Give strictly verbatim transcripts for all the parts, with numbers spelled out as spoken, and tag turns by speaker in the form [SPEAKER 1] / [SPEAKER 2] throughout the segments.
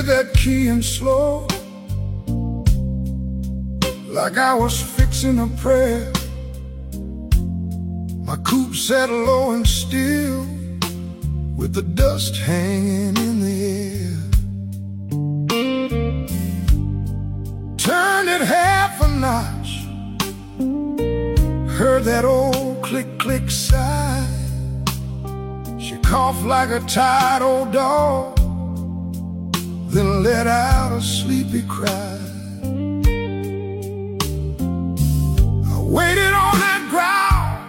[SPEAKER 1] played that key in slow, like I was fixing a prayer. My coupe sat low and still, with the dust hanging in the air. Turned it half a notch, heard that old click-click sigh. She coughed like a tired old dog, then let out a sleepy cry. I waited on that ground,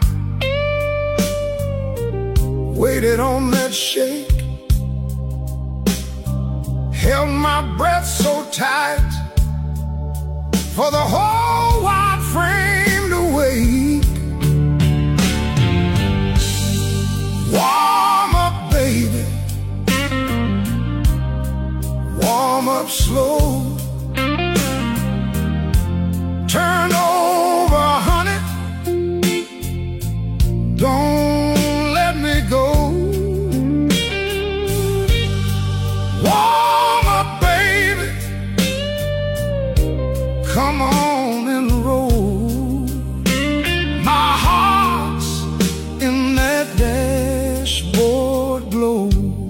[SPEAKER 1] waited on that shake, held my breath so tight for the whole wide frame to wake. Warm up, baby, warm up slow. Turn over, honey, don't let me go. Warm up, baby, come on and roll. My heart's in that dashboard glow.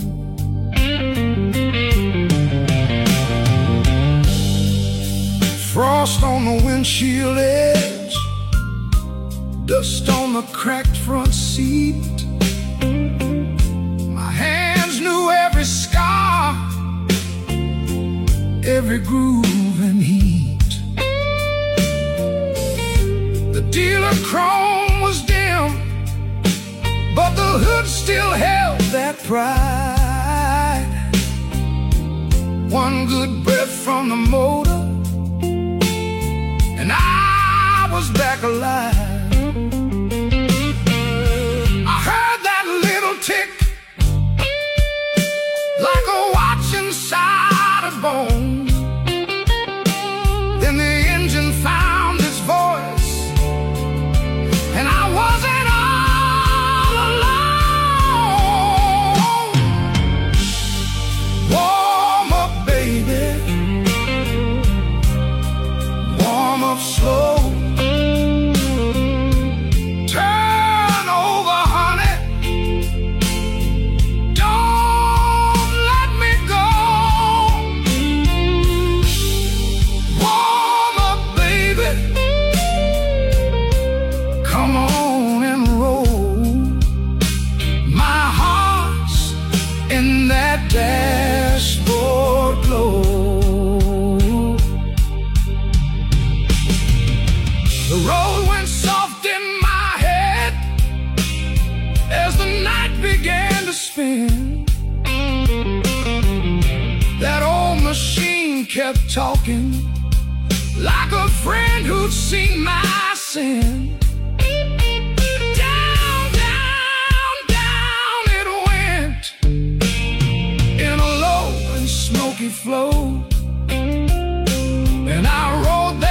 [SPEAKER 1] Frost on the windshield edge, dust on the cracked front seat. My hands knew every scar, every groove and heat. The dealer chrome was dim, but the hood still held that pride. One good breath from the motor, and I was back alive. I heard that little tick, like a watch inside a bone. Then the engine found its voice, and I wasn't all alone. Warm up, baby, warm up slow. Turn over, honey, don't let me go. Warm up, baby, come on and roll. My heart's in that dashboard glow. The road went soft in my head as the night began to spin. That old machine kept talking, like a friend who'd seen my sin. Down, down, down it went, in a low and smoky flow. And I rode